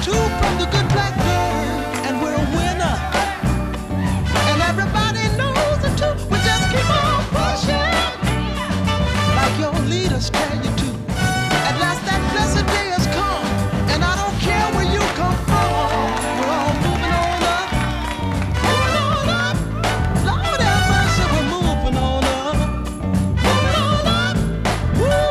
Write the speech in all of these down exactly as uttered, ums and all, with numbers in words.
Two from the good black bird, and we're a winner. And everybody knows it too. We just keep on pushing, like your leaders tell you to. At last that blessed day has come, and I don't care where you come from. We're all moving on up, moving on up. Lord have mercy, we're moving on up, moving on up. Woo!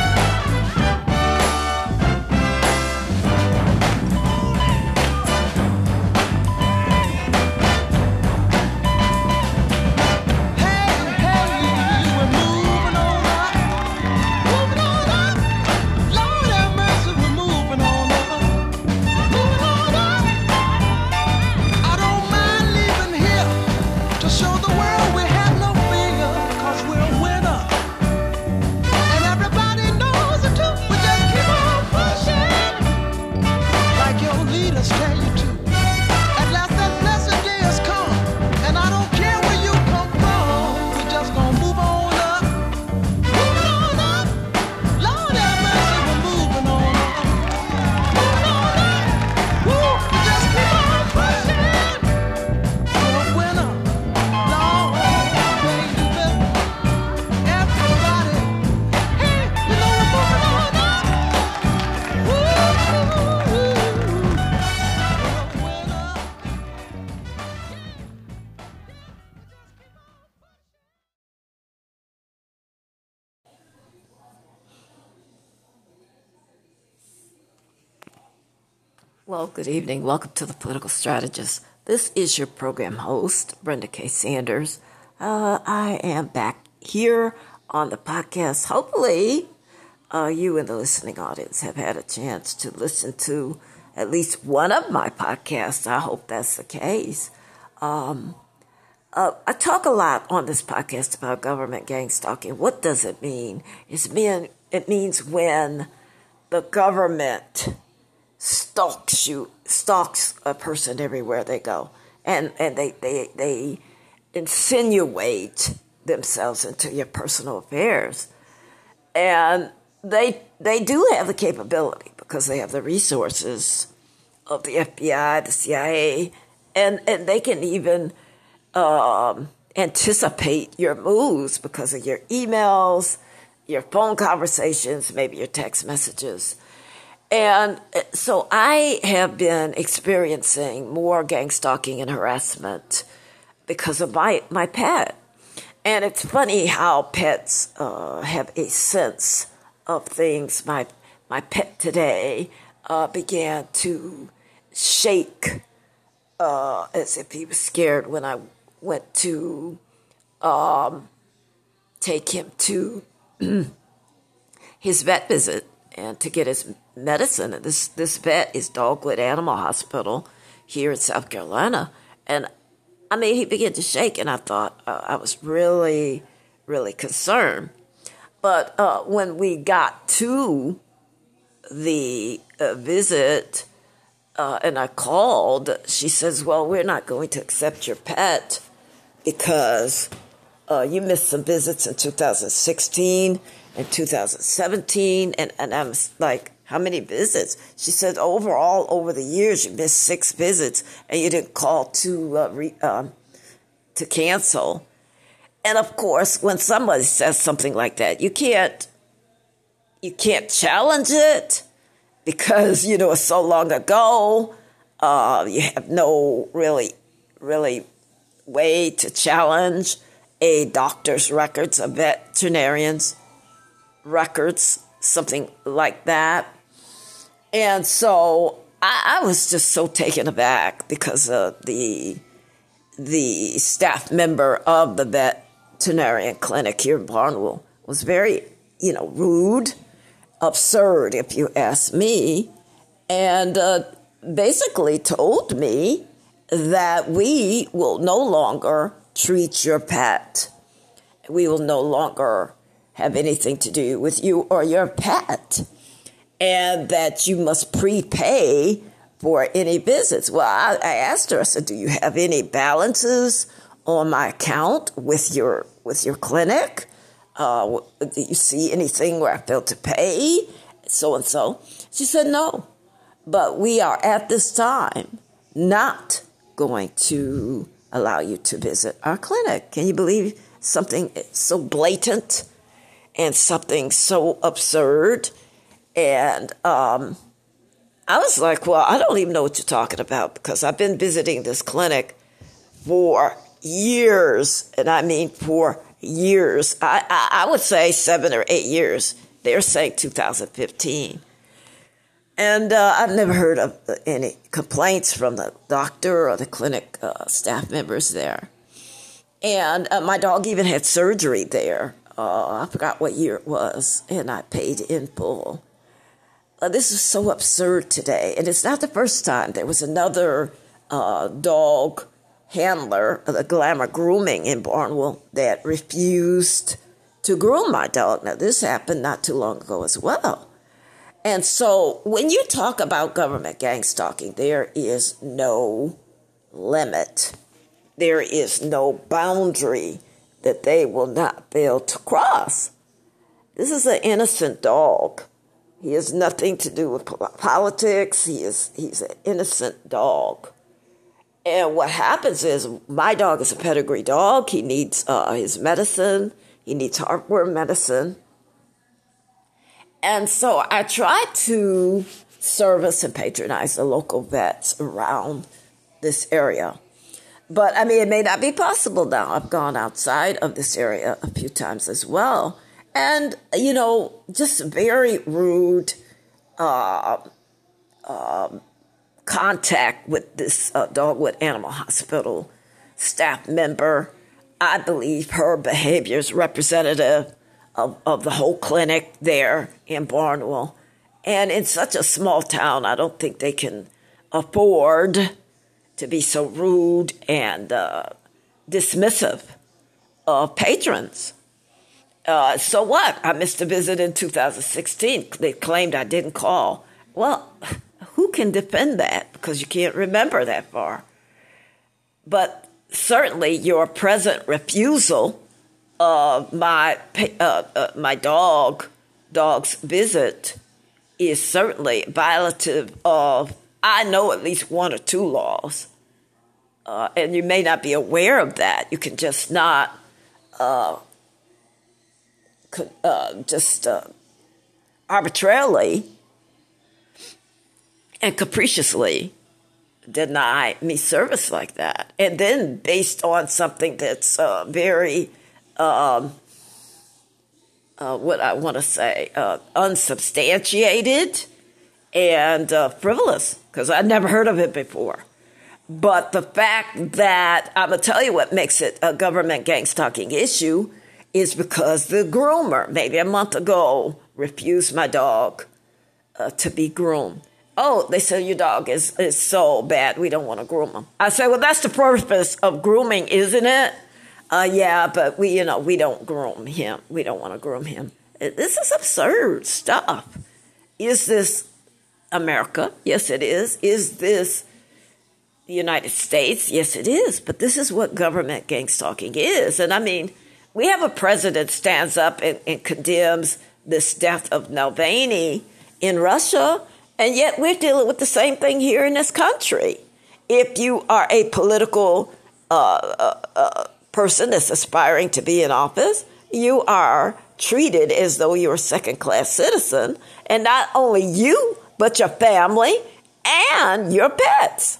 Well, good evening. Welcome to The Political Strategist. This is your program host, Brenda K. Sanders. Uh, I am back here on the podcast. Hopefully, uh, you in the listening audience have had a chance to listen to at least one of my podcasts. I hope that's the case. Um, uh, I talk a lot on this podcast about government gang stalking. What does it mean? It's mean, it means when the government stalks you, stalks a person everywhere they go, and and they they they insinuate themselves into your personal affairs, and they they do have the capability because they have the resources of the F B I, the C I A, and and they can even um, anticipate your moves because of your emails, your phone conversations, maybe your text messages. And so I have been experiencing more gang stalking and harassment because of my, my pet. And it's funny how pets uh, have a sense of things. My my pet today uh, began to shake uh, as if he was scared when I went to um, take him to his vet visit and to get his medicine. And this, this vet is Dogwood Animal Hospital here in South Carolina. And, I mean, he began to shake, and I thought uh, I was really, really concerned. But uh, when we got to the uh, visit, uh, and I called, she says, well, we're not going to accept your pet because uh, you missed some visits in two thousand sixteen and two thousand seventeen. And, and I was like, how many visits? She said, overall, over the years, you missed six visits, and you didn't call to uh, re, um, to cancel. And of course, when somebody says something like that, you can't you can't challenge it because, you know, it's so long ago. Uh, you have no really, really way to challenge a doctor's records, a veterinarian's records, something like that. And so I, I was just so taken aback because uh, the the staff member of the veterinarian clinic here in Barnwell was very, you know, rude, absurd, if you ask me, and uh, basically told me that we will no longer treat your pet. We will no longer have anything to do with you or your pet, and that you must prepay for any visits. Well, I, I asked her, I said, do you have any balances on my account with your with your clinic? Uh, do you see anything where I failed to pay? So and so. She said, no. But we are at this time not going to allow you to visit our clinic. Can you believe something so blatant and something so absurd? And um, I was like, well, I don't even know what you're talking about, because I've been visiting this clinic for years, and I mean for years. I, I, I would say seven or eight years. They're saying two thousand fifteen. And uh, I've never heard of any complaints from the doctor or the clinic uh, staff members there. And uh, my dog even had surgery there. Uh, I forgot what year it was, and I paid in full. Uh, this is so absurd today, and it's not the first time. There was another uh, dog handler, the Glamour Grooming in Barnwell, that refused to groom my dog. Now, this happened not too long ago as well. And so when you talk about government gang stalking, there is no limit. There is no boundary that they will not be able to cross. This is an innocent dog. He has nothing to do with politics. He is he's an innocent dog. And what happens is, my dog is a pedigree dog. He needs uh, his medicine. He needs heartworm medicine. And so I try to service and patronize the local vets around this area. But, I mean, it may not be possible now. I've gone outside of this area a few times as well. And, you know, just very rude uh, uh, contact with this uh, Dogwood Animal Hospital staff member. I believe her behavior is representative Of, of the whole clinic there in Barnwell. And in such a small town, I don't think they can afford to be so rude and uh, dismissive of patrons. Uh, so what? I missed a visit in two thousand sixteen. They claimed I didn't call. Well, who can defend that? Because you can't remember that far. But certainly your present refusal Uh, my uh, uh, my dog dog's visit is certainly violative of, I know, at least one or two laws, uh, and you may not be aware of that. You can just not uh, could, uh, just uh, arbitrarily and capriciously deny me service like that, and then based on something that's uh, very Um, uh, what I want to say, uh, unsubstantiated and uh, frivolous, because I'd never heard of it before. But the fact that, I'm going to tell you what makes it a government gang stalking issue is because the groomer, maybe a month ago, refused my dog uh, to be groomed. Oh, they said your dog is, is so bad, we don't want to groom him. I say, well, that's the purpose of grooming, isn't it? Uh, yeah, but we, you know, we don't groom him. We don't want to groom him. This is absurd stuff. Is this America? Yes, it is. Is this the United States? Yes, it is. But this is what government gang stalking is. And I mean, we have a president stands up and, and condemns this death of Navalny in Russia, and yet we're dealing with the same thing here in this country. If you are a political uh, uh, uh person that's aspiring to be in office, you are treated as though you're a second-class citizen, and not only you, but your family and your pets.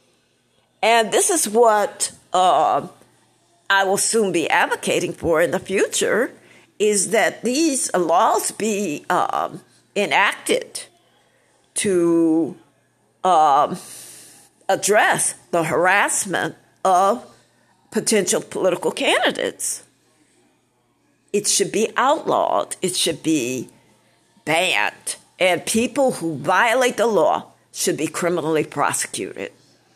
And this is what uh, I will soon be advocating for in the future, is that these laws be um, enacted to um, address the harassment of potential political candidates. It should be outlawed. It should be banned. And people who violate the law should be criminally prosecuted.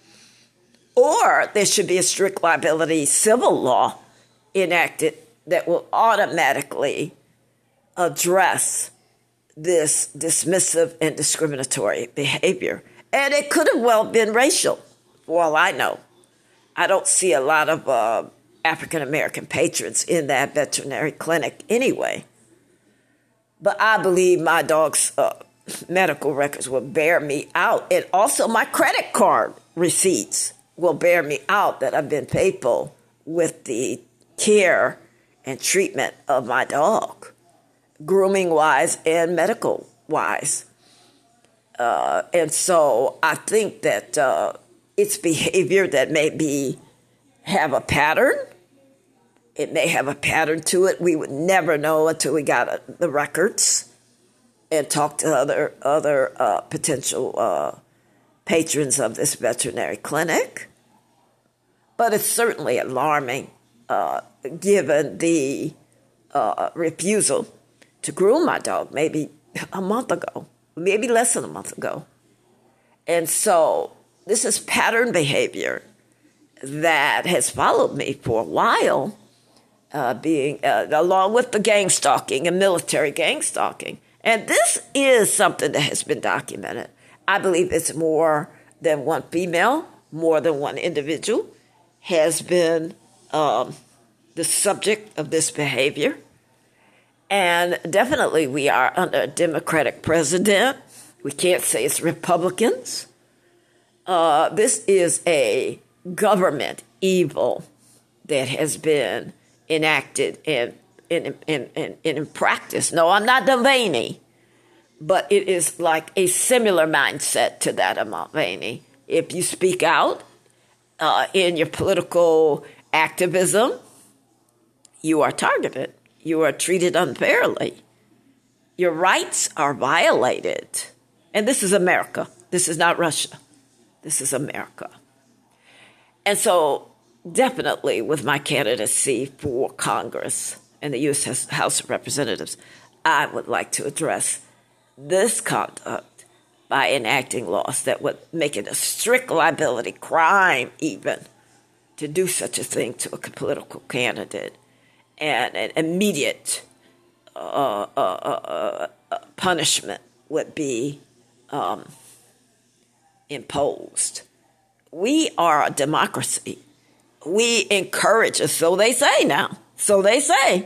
Or there should be a strict liability civil law enacted that will automatically address this dismissive and discriminatory behavior. And it could have well been racial, for all I know. I don't see a lot of uh, African-American patrons in that veterinary clinic anyway. But I believe my dog's uh, medical records will bear me out. And also my credit card receipts will bear me out that I've been faithful with the care and treatment of my dog, grooming-wise and medical-wise. Uh, and so I think that uh, it's behavior that may be have a pattern. It may have a pattern to it. We would never know until we got uh, the records and talked to other other uh, potential uh, patrons of this veterinary clinic. But it's certainly alarming, uh, given the uh, refusal to groom my dog maybe a month ago, maybe less than a month ago. And so this is pattern behavior that has followed me for a while, uh, being uh, along with the gang stalking and military gang stalking. And this is something that has been documented. I believe it's more than one female, more than one individual has been um, the subject of this behavior. And definitely we are under a Democratic president. We can't say it's Republicans. Uh, this is a government evil that has been enacted and in, in, in, in, in practice. No, I'm not Mulvaney, but it is like a similar mindset to that of Mulvaney. If you speak out uh, in your political activism, you are targeted. You are treated unfairly. Your rights are violated. And this is America. This is not Russia. This is America. And so definitely with my candidacy for Congress and the U S House of Representatives, I would like to address this conduct by enacting laws that would make it a strict liability crime even to do such a thing to a political candidate, and an immediate uh, uh, uh, uh, punishment would be um, imposed. We are a democracy. We encourage, so they say now, so they say,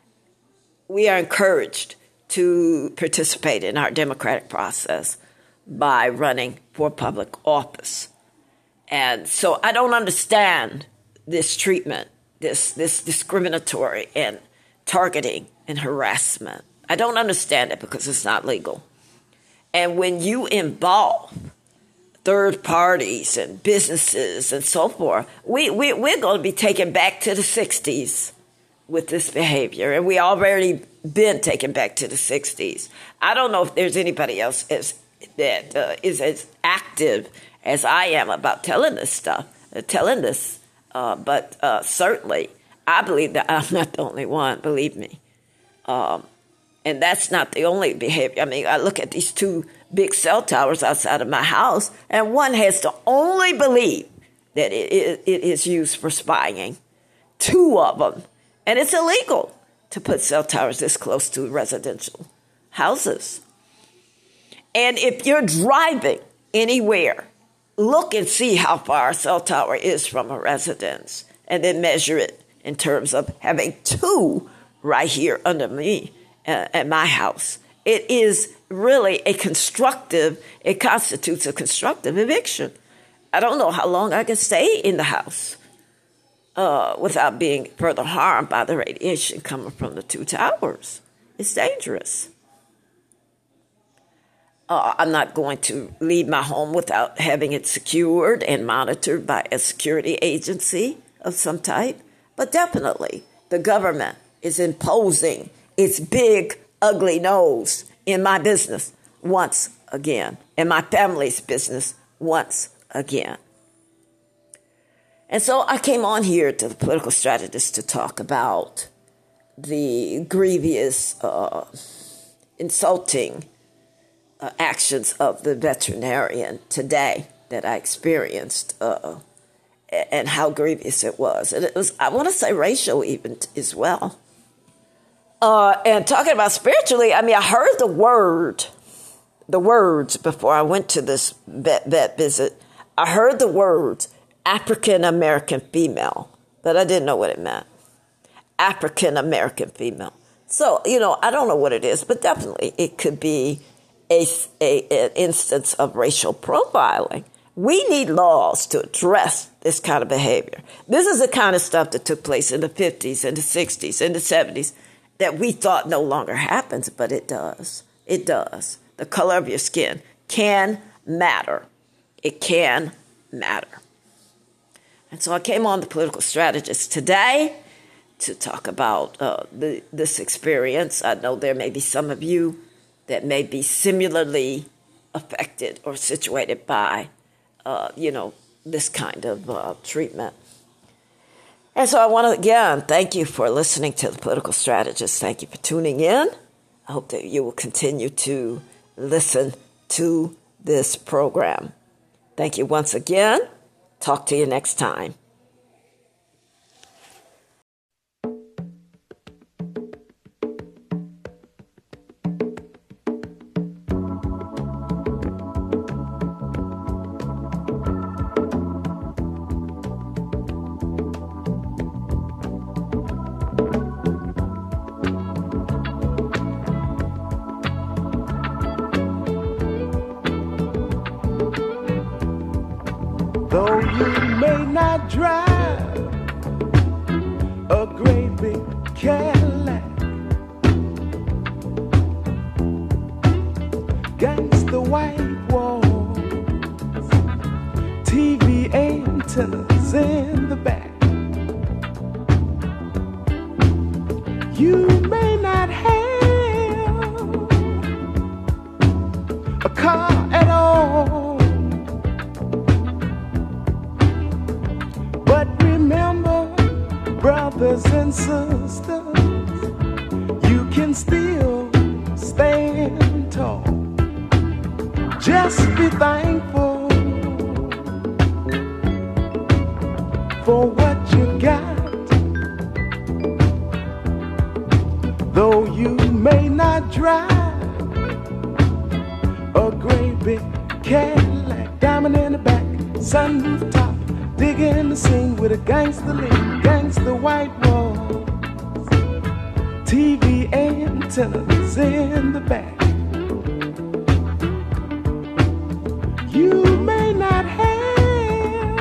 we are encouraged to participate in our democratic process by running for public office. And so I don't understand this treatment, this this discriminatory and targeting and harassment. I don't understand it because it's not legal. And when you involve third parties and businesses and so forth, we, we, we're going to be taken back to the sixties with this behavior. And we already been taken back to the sixties. I don't know if there's anybody else as, that uh, is as active as I am about telling this stuff, uh, telling this. Uh, but uh, certainly, I believe that I'm not the only one, believe me. Um, and that's not the only behavior. I mean, I look at these two big cell towers outside of my house, and one has to only believe that it, it, it is used for spying. Two of them. And it's illegal to put cell towers this close to residential houses. And if you're driving anywhere, look and see how far a cell tower is from a residence, and then measure it in terms of having two right here under me uh, at my house. It is really a constructive, it constitutes a constructive eviction. I don't know how long I can stay in the house uh, without being further harmed by the radiation coming from the two towers. It's dangerous. Uh, I'm not going to leave my home without having it secured and monitored by a security agency of some type. But definitely, the government is imposing its big, ugly nose in my business once again, in my family's business once again. And so I came on here to the Political Strategist to talk about the grievous, uh, insulting uh, actions of the veterinarian today that I experienced, uh, and how grievous it was. And it was, I want to say, racial even as well. Uh, and talking about spiritually, I mean, I heard the word, the words before I went to this vet, vet visit. I heard the words African-American female, but I didn't know what it meant. African-American female. So, you know, I don't know what it is, but definitely it could be a, a, an instance of racial profiling. We need laws to address this kind of behavior. This is the kind of stuff that took place in the fifties and the sixties and the seventies that we thought no longer happens, but it does. It does. The color of your skin can matter. It can matter. And so I came on The Political Strategist today to talk about uh, the, this experience. I know there may be some of you that may be similarly affected or situated by, uh, you know, this kind of uh, treatment. And so I want to, again, thank you for listening to The Political Strategist. Thank you for tuning in. I hope that you will continue to listen to this program. Thank you once again. Talk to you next time. Though you may not drive a great big Cadillac, against the white walls, T V antennas in the back. You may not have a car at all, brothers and sisters, you can still stand tall. Just be thankful for what you got. Though you may not drive a great big Cadillac, diamond in the back, sunroof top, digging the scene with a gangster lean, gangster white walls, T V antennas in the back. You may not have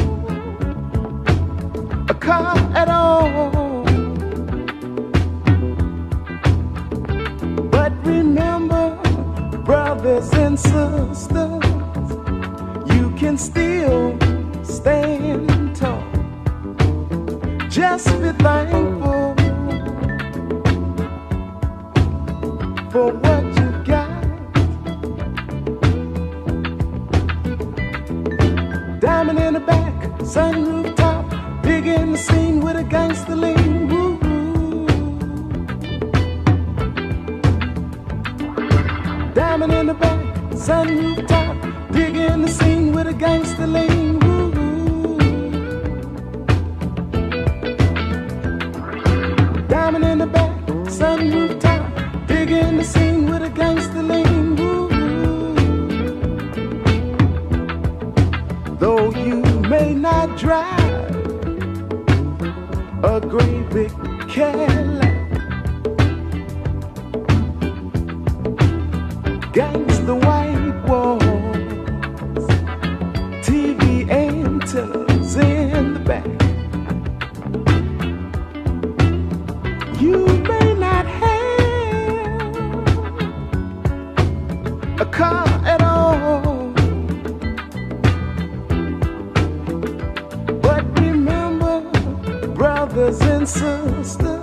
a car at all, but remember, brothers and sisters, you can still stand tall. Just be thankful for what you got. Diamond in the back, sunroof top, big in the scene with a gangster lean. Woo. Diamond in the back, sunroof top, big in the scene with a gangster lean. Woo. Diamond in the back, sunroof top, big in the scene with a gangster lean. Woo. Though you may not drive a great big Cadillac, gangster white walls, T V antennas in the back. You may not have a car at all, but remember, brothers and sisters,